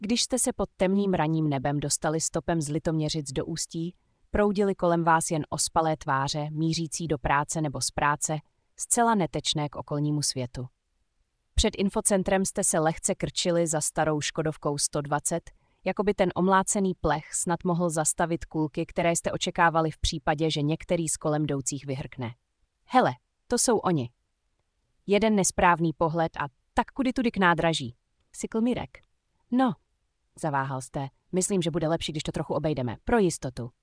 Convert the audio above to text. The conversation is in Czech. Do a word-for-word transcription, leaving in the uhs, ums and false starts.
Když jste se pod temným ranním nebem dostali stopem z Litoměřic do Ústí, proudily kolem vás jen ospalé tváře, mířící do práce nebo z práce, zcela netečné k okolnímu světu. Před infocentrem jste se lehce krčili za starou Škodovkou sto dvacet, jako by ten omlácený plech snad mohl zastavit kulky, které jste očekávali v případě, že některý z kolem jdoucích vyhrkne. Hele, to jsou oni. Jeden nesprávný pohled a tak kudy tudy k nádraží. Sykl Mirek. No, zaváhal jste. Myslím, že bude lepší, když to trochu obejdeme. Pro jistotu.